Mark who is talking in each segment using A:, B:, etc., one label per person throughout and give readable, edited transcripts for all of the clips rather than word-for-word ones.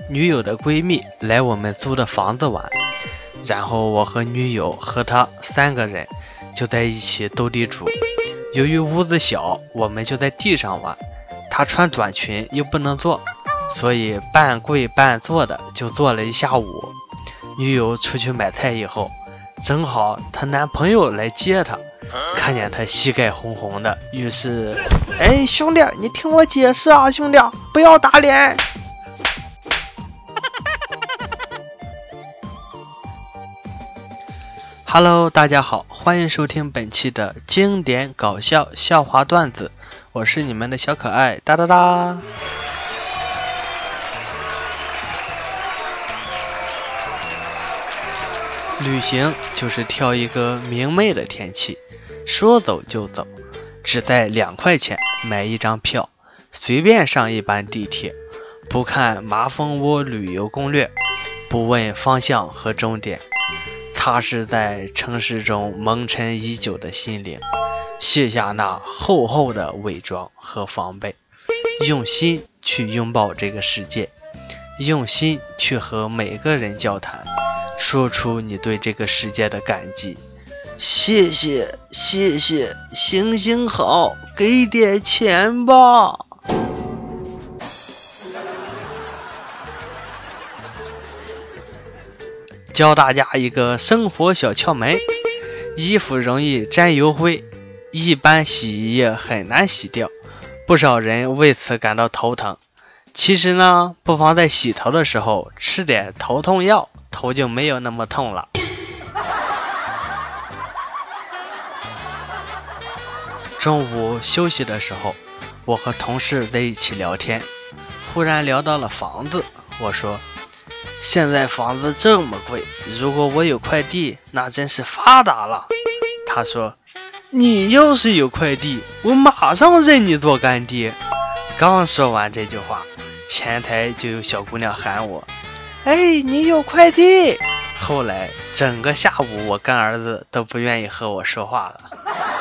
A: 女友的闺蜜来我们租的房子玩，然后我和女友和她3个人就在一起斗地主。由于屋子小，我们就在地上玩，她穿短裙又不能坐，所以半跪半坐的就坐了一下午。女友出去买菜以后，正好她男朋友来接她，看见她膝盖红红的，于是兄弟，你听我解释啊，兄弟，不要打脸。Hello， 大家好，欢迎收听本期的经典搞笑笑话段子，我是你们的小可爱哒哒哒。旅行就是挑一个明媚的天气，说走就走，只带2块钱买一张票，随便上一班地铁，不看麻蜂窝旅游攻略，不问方向和终点，踏实在城市中蒙尘已久的心灵，卸下那厚厚的伪装和防备，用心去拥抱这个世界，用心去和每个人交谈，说出你对这个世界的感激。谢谢谢谢，行行好，给点钱吧。教大家一个生活小窍门，衣服容易沾油灰，一般洗衣液很难洗掉，不少人为此感到头疼。其实呢，不妨在洗头的时候吃点头痛药，头就没有那么痛了。中午休息的时候，我和同事在一起聊天，忽然聊到了房子。我说，现在房子这么贵，如果我有块地，那真是发达了。他说，你要是有块地，我马上认你做干爹。刚说完这句话，前台就有小姑娘喊我，你有块地。后来整个下午我干儿子都不愿意和我说话了。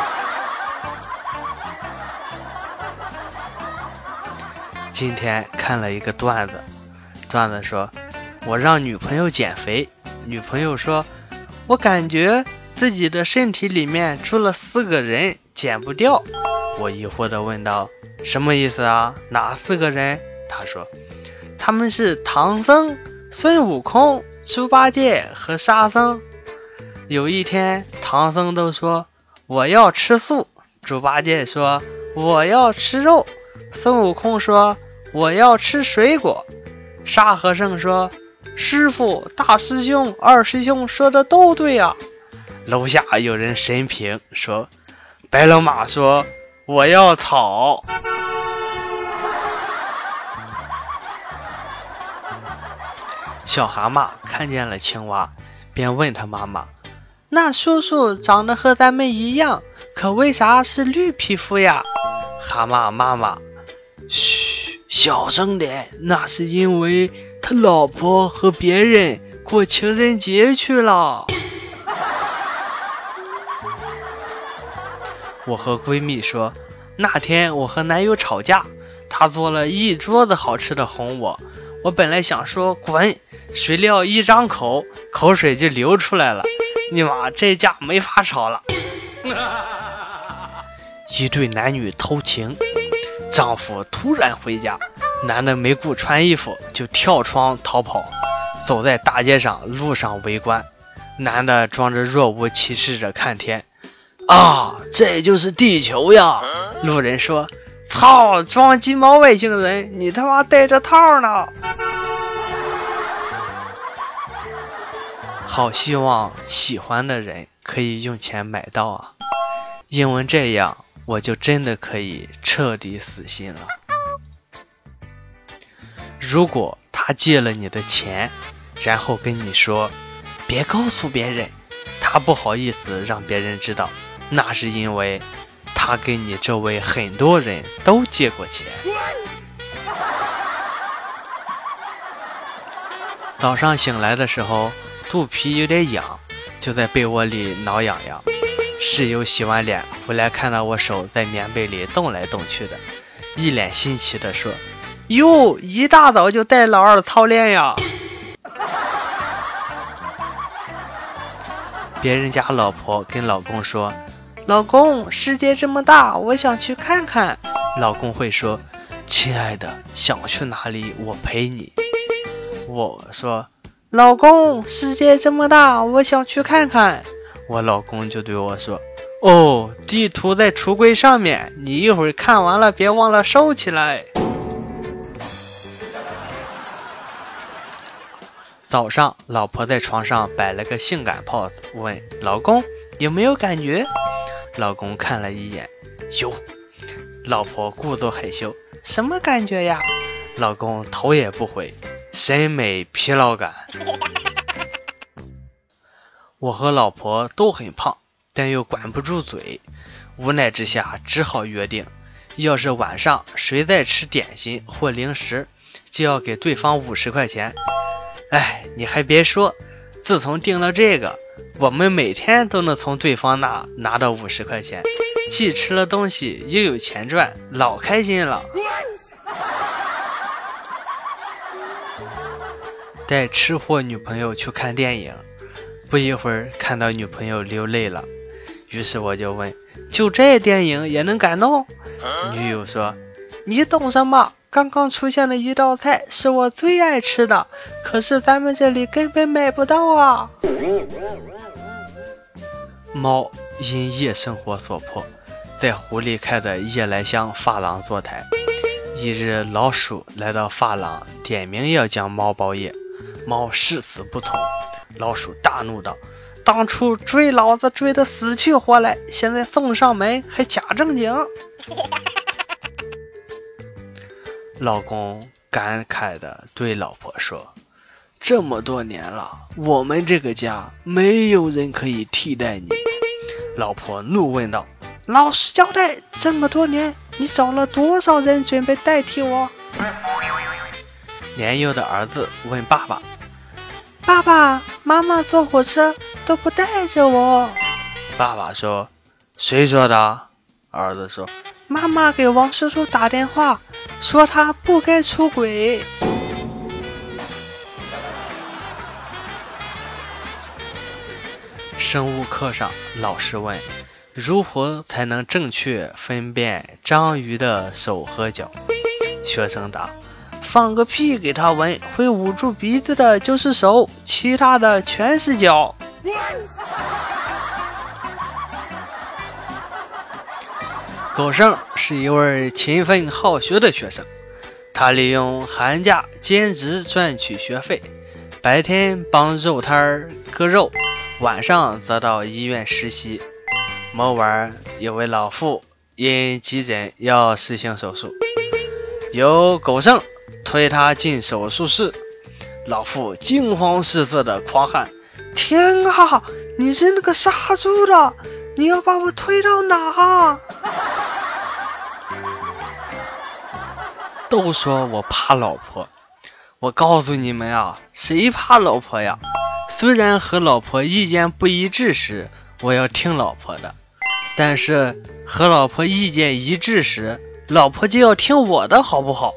A: 今天看了一个段子说，我让女朋友减肥，女朋友说，我感觉自己的身体里面住了4个人，减不掉。我疑惑地问道，什么意思啊？哪4个人？他说，他们是唐僧、孙悟空、猪八戒和沙僧。有一天，唐僧都说我要吃素，猪八戒说我要吃肉，孙悟空说我要吃水果，沙和尚说，师父、大师兄、二师兄说的都对啊。楼下有人神评说，白龙马说我要草。小蛤蟆看见了青蛙，便问他妈妈，那叔叔长得和咱们一样，可为啥是绿皮肤呀？蛤蟆妈妈，嘘，小声点，那是因为他老婆和别人过情人节去了。我和闺蜜说，那天我和男友吵架，他做了一桌子好吃的哄我，我本来想说滚，谁料一张口，口水就流出来了，你妈这架没法吵了。一对男女偷情，丈夫突然回家，男的没顾穿衣服就跳窗逃跑，走在大街上，路上围观，男的装着若无其事着看天，啊，这就是地球呀！路人说，操，装鸡毛外星人，你他妈戴着套呢！好希望喜欢的人可以用钱买到啊，因为这样我就真的可以彻底死心了。如果他借了你的钱，然后跟你说别告诉别人，他不好意思让别人知道，那是因为他跟你周围很多人都借过钱。早上醒来的时候，肚皮有点痒，就在被窝里挠痒痒。室友洗完脸回来，看到我手在棉被里动来动去的，一脸新奇地说， 哟，一大早就带老二操练呀。别人家老婆跟老公说，老公，世界这么大，我想去看看。老公会说，亲爱的，想去哪里我陪你。我说，老公，世界这么大，我想去看看。我老公就对我说，哦，地图在橱柜上面，你一会儿看完了别忘了收起来。早上，老婆在床上摆了个性感 pose， 问老公有没有感觉？老公看了一眼，有。老婆故作害羞，什么感觉呀？老公头也不回，审美疲劳感。我和老婆都很胖，但又管不住嘴，无奈之下只好约定，要是晚上谁再吃点心或零食，就要给对方50块钱。哎，你还别说，自从定了这个，我们每天都能从对方那拿到50块钱，既吃了东西又有钱赚，老开心了。带吃货女朋友去看电影，不一会儿看到女朋友流泪了，于是我就问，就这电影也能感动？女友说，你懂什么？刚刚出现了一道菜是我最爱吃的，可是咱们这里根本买不到啊。猫因夜生活所迫，在湖里开的夜来香发廊坐台。一日，老鼠来到发廊，点名要将猫包夜，猫誓死不从。老鼠大怒道，当初追老子追得死去活来，现在送上门还假正经。老公感慨地对老婆说，这么多年了，我们这个家没有人可以替代你。老婆怒问道，老实交代，这么多年你找了多少人准备代替我？年幼的儿子问爸爸，爸爸，妈妈坐火车都不带着我。爸爸说，谁说的？儿子说，妈妈给王叔叔打电话，说他不该出轨。生物课上，老师问，如何才能正确分辨章鱼的手和脚？学生答，放个屁给他闻，会捂住鼻子的就是手，其他的全是脚。狗剩是一位勤奋好学的学生，他利用寒假兼职赚取学费，白天帮肉摊割肉，晚上则到医院实习。某晚，有位老妇因急诊要实行手术，由狗剩推他进手术室。老妇惊慌失色的狂喊，天啊，你是那个杀猪的，你要把我推到哪？都说我怕老婆，我告诉你们啊，谁怕老婆呀？虽然和老婆意见不一致时，我要听老婆的，但是和老婆意见一致时，老婆就要听我的，好不好？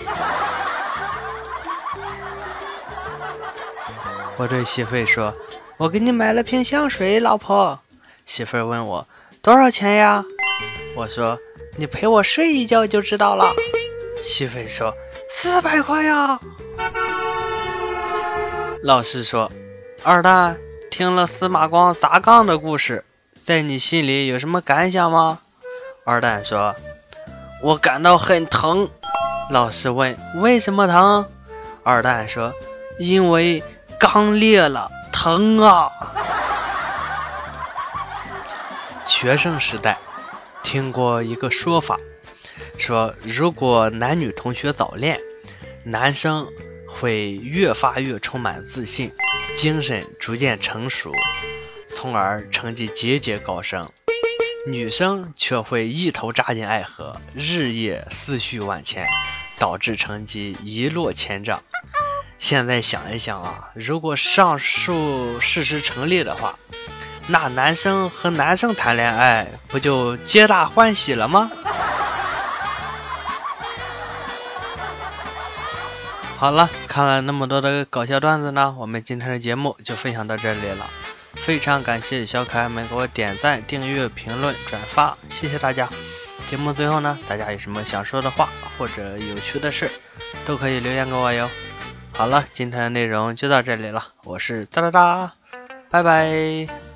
A: 我对媳妇说，我给你买了瓶香水，老婆。媳妇问我多少钱呀？我说，你陪我睡一觉就知道了。媳妇说400块呀。老师说，二蛋，听了司马光砸缸的故事，在你心里有什么感想吗？二蛋说，我感到很疼。老师问，为什么疼？二蛋说，因为缸裂了，疼啊。学生时代听过一个说法，说如果男女同学早恋，男生会越发越充满自信，精神逐渐成熟，从而成绩节节高升；女生却会一头扎进爱河，日夜思绪万千，导致成绩一落千丈。现在想一想啊，如果上述事实成立的话，那男生和男生谈恋爱不就皆大欢喜了吗？ 好了，看了那么多的搞笑段子呢，我们今天的节目就分享到这里了。非常感谢小可爱们给我点赞、订阅、评论、转发，谢谢大家。节目最后呢，大家有什么想说的话或者有趣的事，都可以留言给我哟。好了，今天的内容就到这里了，我是哒哒哒，拜拜。